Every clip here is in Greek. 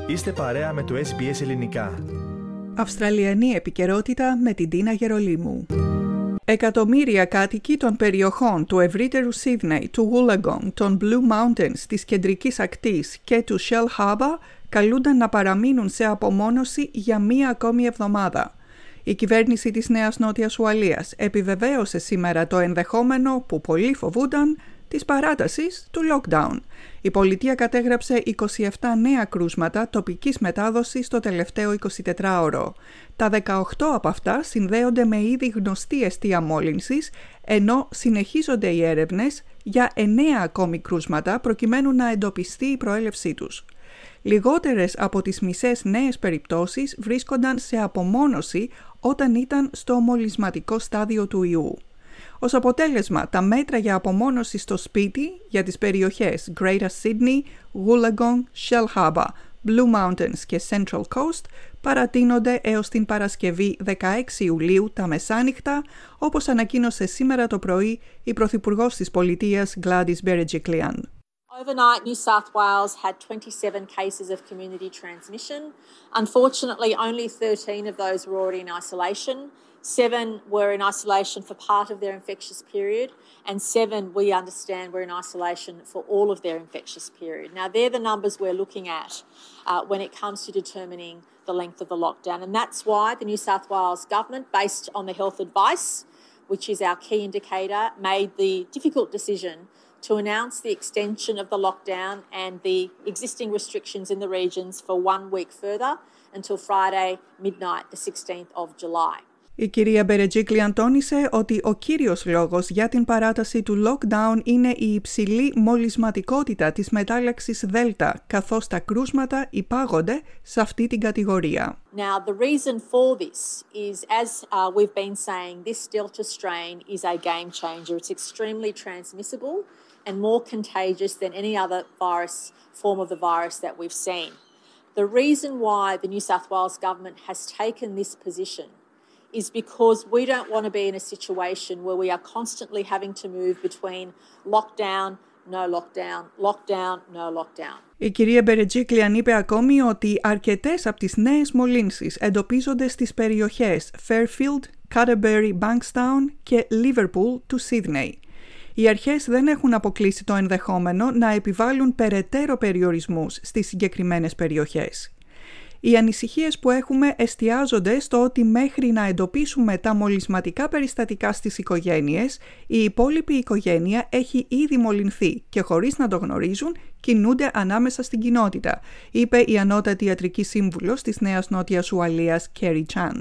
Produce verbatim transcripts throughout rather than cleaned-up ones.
Είστε παρέα με το ες μπι ες Ελληνικά. Αυστραλιανή επικαιρότητα με την Τίνα Γερολίμου. Εκατομμύρια κάτοικοι των περιοχών του ευρύτερου Σίδνεϊ, του Wollongong, των Blue Mountains, της κεντρικής ακτής και του Shell Harbour καλούνταν να παραμείνουν σε απομόνωση για μία ακόμη εβδομάδα. Η κυβέρνηση της Νέας Νότιας Ουαλίας επιβεβαίωσε σήμερα το ενδεχόμενο που πολλοί φοβούνταν της παράτασης του lockdown. Η πολιτεία κατέγραψε είκοσι επτά νέα κρούσματα τοπικής μετάδοσης το τελευταίο εικοσιτετράωρο. Τα δεκαοκτώ από αυτά συνδέονται με ήδη γνωστή αιστεία μόλυνσης, ενώ συνεχίζονται οι έρευνες για εννέα ακόμη κρούσματα προκειμένου να εντοπιστεί η προέλευσή τους. Λιγότερες από τις μισές νέες περιπτώσεις βρίσκονταν σε απομόνωση όταν ήταν στο μολυσματικό στάδιο του ιού. Ως αποτέλεσμα, τα μέτρα για απομόνωση στο σπίτι για τις περιοχές Greater Sydney, Wollongong, Shell Harbour, Blue Mountains και Central Coast παρατείνονται έως την Παρασκευή δεκαέξι Ιουλίου τα μεσάνυχτα, όπως ανακοίνωσε σήμερα το πρωί η Πρωθυπουργός της Πολιτείας Gladys Berejiklian. Overnight, New South Wales had twenty-seven cases of community transmission. Unfortunately, only thirteen of those were already in isolation. Seven were in isolation for part of their infectious period, and seven, we understand, were in isolation for all of their infectious period. Now, they're the numbers we're looking at uh, when it comes to determining the length of the lockdown. And that's why the New South Wales government, based on the health advice, which is our key indicator, made the difficult decision to announce the extension of the lockdown and the existing restrictions in the regions for one week further until Friday midnight, the sixteenth of July. Η κυρία Berejiklian τόνισε ότι ο κύριος λόγος για την παράταση του lockdown είναι η υψηλή μολυσματικότητα της μετάλλαξης Δέλτα, καθώς τα κρούσματα υπάγονται σε αυτή την κατηγορία. Now, the reason for this is, as uh, we've been saying, this Delta strain is a game changer. It's extremely transmissible and more contagious than any other virus, form of the virus that we've seen. The reason why the New South Wales government has taken this position is because we don't want to be in a situation where we are constantly having to move between lockdown, no lockdown, lockdown, no lockdown. Η κυρία Berejiklian είπε ακόμη ότι αρκετές από τις νέες μολύνσεις εντοπίζονται στις περιοχές Fairfield, Canterbury, Bankstown και Liverpool του Σίδνεϊ. Οι αρχές δεν έχουν αποκλείσει το ενδεχόμενο να επιβάλλουν περαιτέρω περιορισμούς στις συγκεκριμένες περιοχές. Οι ανησυχίες που έχουμε εστιάζονται στο ότι μέχρι να εντοπίσουμε τα μολυσματικά περιστατικά στις οικογένειες, η υπόλοιπη οικογένεια έχει ήδη μολυνθεί και χωρίς να το γνωρίζουν κινούνται ανάμεσα στην κοινότητα, είπε η ανώτατη ιατρική σύμβουλος της Νέας Νότιας Ουαλίας, Kerry Chant.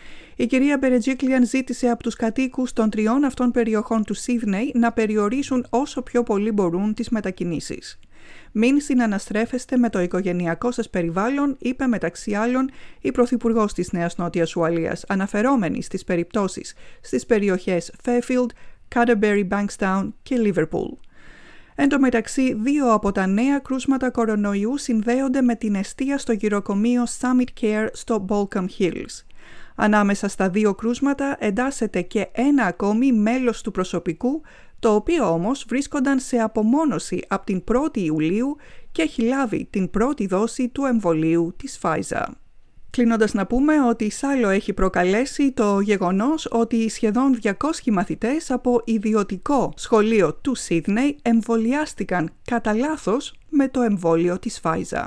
Η κυρία Berejiklian ζήτησε από τους κατοίκους των τριών αυτών περιοχών του Σίδνεϊ να περιορίσουν όσο πιο πολύ μπορούν τις μετακινήσεις. «Μην συναναστρέφεστε με το οικογενειακό σας περιβάλλον», είπε μεταξύ άλλων η Πρωθυπουργός της Νέας Νότιας Ουαλίας, αναφερόμενη στις περιπτώσεις στις περιοχές Fairfield, Canterbury, Bankstown και Liverpool. Εν τω μεταξύ, δύο από τα νέα κρούσματα κορονοϊού συνδέονται με την εστία στο γυροκομείο Summit Care στο Baulkham Hills. Ανάμεσα στα δύο κρούσματα εντάσσεται και ένα ακόμη μέλος του προσωπικού, το οποίο όμως βρίσκονταν σε απομόνωση από την πρώτη Ιουλίου και έχει λάβει την πρώτη δόση του εμβολίου της Pfizer. Κλείνοντας να πούμε ότι σάλο έχει προκαλέσει το γεγονός ότι σχεδόν διακόσιοι μαθητές από ιδιωτικό σχολείο του Σίδνεϊ εμβολιάστηκαν κατά λάθος με το εμβόλιο της Pfizer.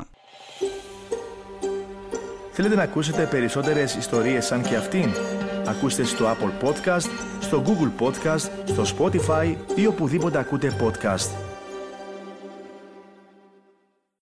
Θέλετε να ακούσετε περισσότερες ιστορίες σαν και αυτήν? Ακούστε στο Apple Podcast, στο Google Podcast, στο Spotify ή οπουδήποτε ακούτε podcast.